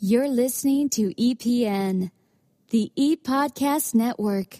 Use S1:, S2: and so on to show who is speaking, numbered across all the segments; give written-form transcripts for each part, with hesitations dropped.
S1: You're listening to EPN, the ePodcast Network.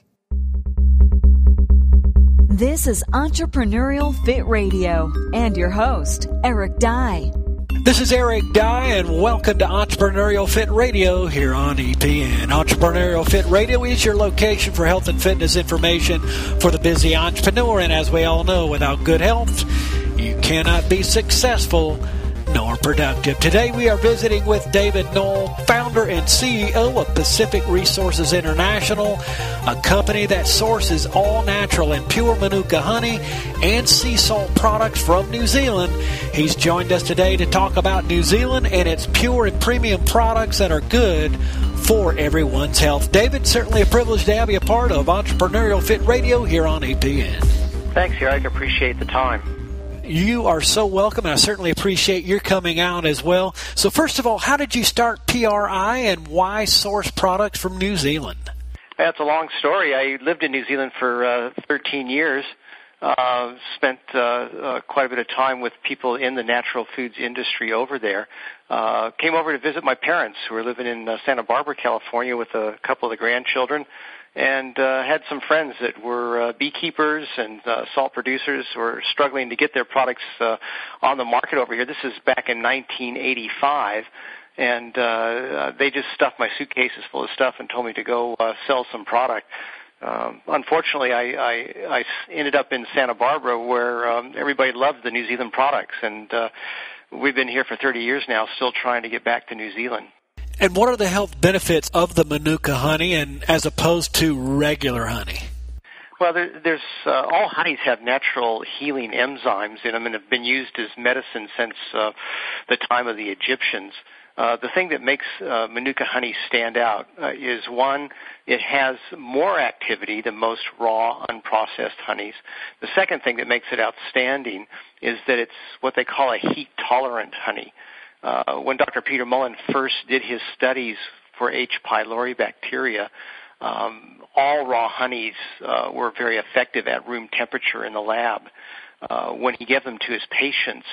S2: This is Entrepreneurial Fit Radio and your host, Eric Dye.
S3: This is Eric Dye, and welcome to Entrepreneurial Fit Radio here on EPN. Entrepreneurial Fit Radio is your location for health and fitness information for the busy entrepreneur, and as we all know, without good health, you cannot be successful nor productive. Today we are visiting with David Knoll, founder and CEO of Pacific Resources International, a company that sources all natural and pure Manuka honey and sea salt products from New Zealand. He's joined us today to talk about New Zealand and its pure and premium products that are good for everyone's health. David, certainly a privilege to have you a part of Entrepreneurial Fit Radio here on EPN.
S4: Thanks, Eric. I appreciate the time.
S3: You are so welcome, and I certainly appreciate your coming out as well. So first of all, how did you start PRI and why source products from New Zealand?
S4: That's a long story. I lived in New Zealand for 13 years, spent quite a bit of time with people in the natural foods industry over there. Came over to visit my parents who were living in Santa Barbara, California with a couple of the grandchildren, and had some friends that were beekeepers and salt producers who were struggling to get their products on the market over here. This is back in 1985, and they just stuffed my suitcases full of stuff and told me to go sell some product. Unfortunately, I ended up in Santa Barbara where everybody loved the New Zealand products, and we've been here for 30 years now, still trying to get back to New Zealand.
S3: And what are the health benefits of the Manuka honey and as opposed to regular honey?
S4: Well, there's all honeys have natural healing enzymes in them and have been used as medicine since the time of the Egyptians. The thing that makes Manuka honey stand out is, one, it has more activity than most raw, unprocessed honeys. The second thing that makes it outstanding is that it's what they call a heat-tolerant honey. When Dr. Peter Mullen first did his studies for H. pylori bacteria, all raw honeys were very effective at room temperature in the lab. When he gave them to his patients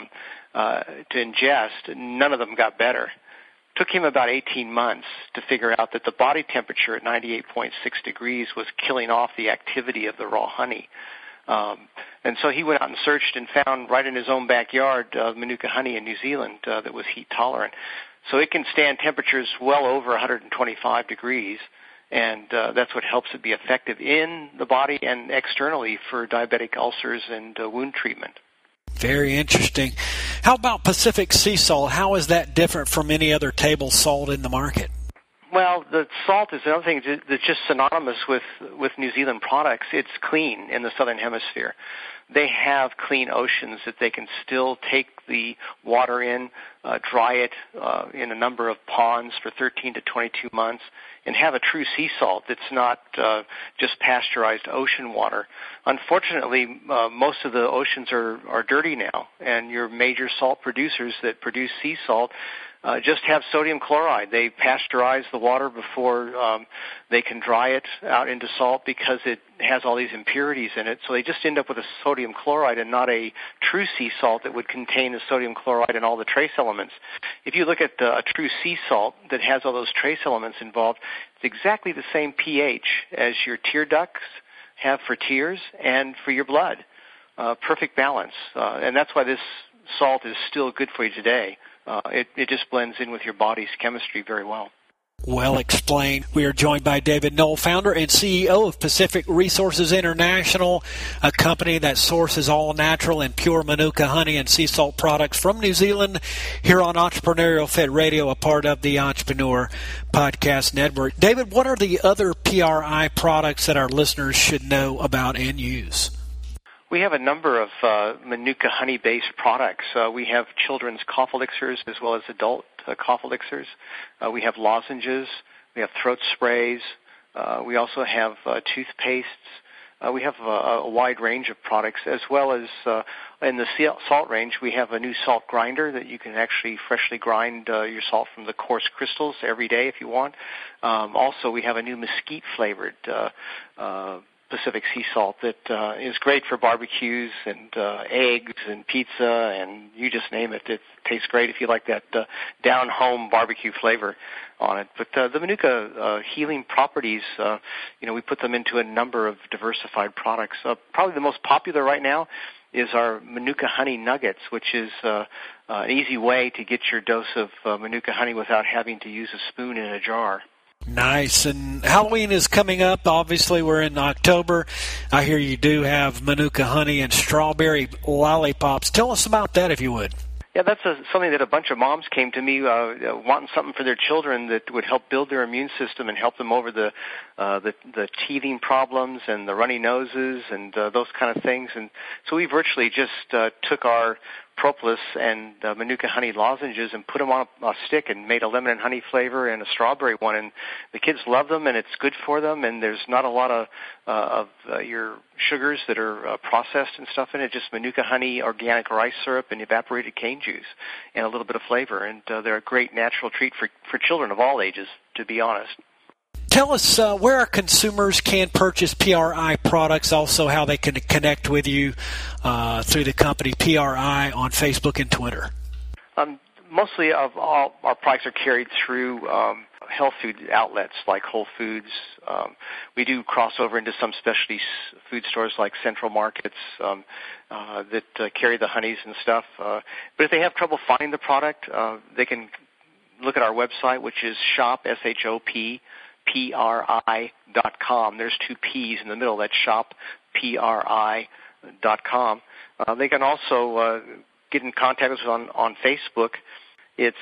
S4: to ingest, none of them got better. It took him about 18 months to figure out that the body temperature at 98.6 degrees was killing off the activity of the raw honey. And so he went out and searched and found right in his own backyard Manuka honey in New Zealand that was heat tolerant. So it can stand temperatures well over 125 degrees, and that's what helps it be effective in the body and externally for diabetic ulcers and wound treatment.
S3: Very interesting. How about Pacific Sea Salt? How is that different from any other table salt in the market?
S4: Well, the salt is another thing that's just synonymous with New Zealand products. It's clean in the Southern Hemisphere. They have clean oceans that they can still take the water in, dry it in a number of ponds for 13 to 22 months, and have a true sea salt that's not just pasteurized ocean water. Unfortunately, most of the oceans are dirty now, and your major salt producers that produce sea salt just have sodium chloride. They pasteurize the water before they can dry it out into salt because it has all these impurities in it. So they just end up with a sodium chloride and not a true sea salt that would contain the sodium chloride and all the trace elements. If you look at a true sea salt that has all those trace elements involved, it's exactly the same pH as your tear ducts have for tears and for your blood. Perfect balance. And that's why this salt is still good for you today. It just blends in with your body's chemistry very well.
S3: Well explained. We are joined by David Knoll, founder and CEO of Pacific Resources International, a company that sources all natural and pure Manuka honey and sea salt products from New Zealand, here on Entrepreneurial Fit Radio, a part of the Entrepreneur Podcast Network. David, what are the other PRI products that our listeners should know about and use?
S4: We have a number of Manuka honey-based products. We have children's cough elixirs as well as adult cough elixirs. We have lozenges. We have throat sprays. We also have toothpastes. We have a wide range of products, as well as in the salt range, we have a new salt grinder that you can actually freshly grind your salt from the coarse crystals every day if you want. Also, we have a new mesquite-flavored Pacific sea salt that is great for barbecues and eggs and pizza, and you just name it. It tastes great if you like that down-home barbecue flavor on it. But the Manuka healing properties, we put them into a number of diversified products. Probably the most popular right now is our Manuka honey nuggets, which is an easy way to get your dose of Manuka honey without having to use a spoon in a jar.
S3: Nice. And Halloween is coming up. Obviously, we're in October. I hear you do have Manuka honey and strawberry lollipops. Tell us about that, if you would.
S4: Yeah, that's something that a bunch of moms came to me wanting something for their children that would help build their immune system and help them over the teething problems and the runny noses and those kind of things. And so we virtually just took our propolis and Manuka honey lozenges and put them on a stick and made a lemon and honey flavor and a strawberry one. And the kids love them, and it's good for them, and there's not a lot of your sugars that are processed and stuff in it, just Manuka honey, organic rice syrup, and evaporated cane juice, and a little bit of flavor. And they're a great natural treat for children of all ages, to be honest.
S3: Tell us where our consumers can purchase PRI products, also how they can connect with you through the company PRI on Facebook and Twitter.
S4: Mostly of all our products are carried through health food outlets like Whole Foods. We do cross over into some specialty food stores like Central Markets that carry the honeys and stuff. But if they have trouble finding the product, they can look at our website, which is shop, SHOP, PRI.com. There's two P's in the middle. That's shop, PRI.com. They can also get in contact with us on Facebook. It's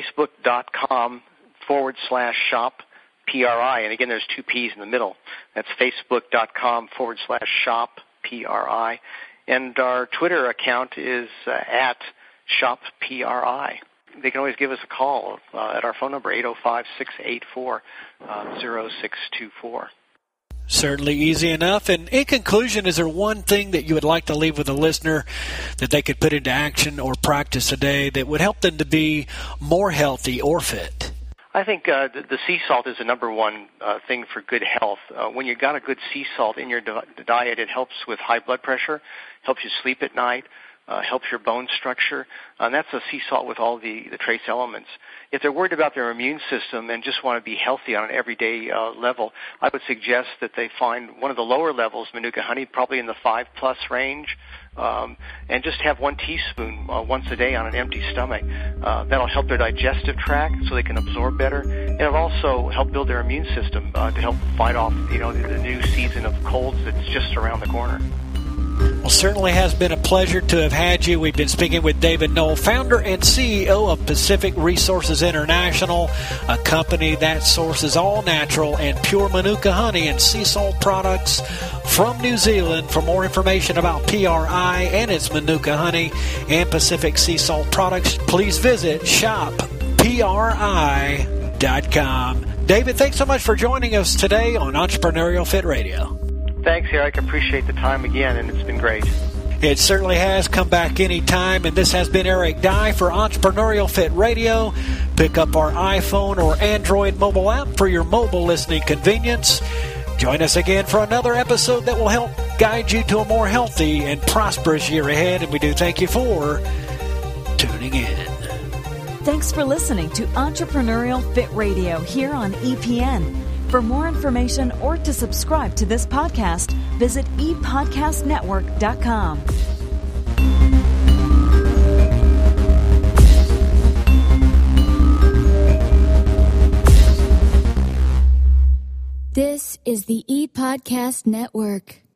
S4: Facebook.com/shop PRI. And again, there's two P's in the middle. That's Facebook.com/shop PRI. And our Twitter account is at shop PRI. They can always give us a call at our phone number, 805-684-0624.
S3: Certainly easy enough. And in conclusion, is there one thing that you would like to leave with a listener that they could put into action or practice today that would help them to be more healthy or fit?
S4: I think the sea salt is the number one thing for good health. When you've got a good sea salt in your diet, it helps with high blood pressure, helps you sleep at night, helps your bone structure, and that's a sea salt with all the trace elements. If they're worried about their immune system and just want to be healthy on an everyday level, I would suggest that they find one of the lower levels, Manuka honey, probably in the 5+ range, and just have 1 teaspoon once a day on an empty stomach. That'll help their digestive tract so they can absorb better, and it'll also help build their immune system to help fight off the new season of colds that's just around the corner.
S3: Well, certainly has been a pleasure to have had you. We've been speaking with David Noel, founder and CEO of Pacific Resources International, a company that sources all natural and pure Manuka honey and sea salt products from New Zealand. For more information about PRI and its Manuka honey and Pacific sea salt products, please visit shoppri.com. David, thanks so much for joining us today on Entrepreneurial Fit Radio.
S4: Thanks, Eric. I appreciate the time again, and it's been great.
S3: It certainly has. Come back anytime. And this has been Eric Dye for Entrepreneurial Fit Radio. Pick up our iPhone or Android mobile app for your mobile listening convenience. Join us again for another episode that will help guide you to a more healthy and prosperous year ahead. And we do thank you for tuning in.
S2: Thanks for listening to Entrepreneurial Fit Radio here on EPN. For more information or to subscribe to this podcast, visit epodcastnetwork.com.
S1: This is the ePodcast Network.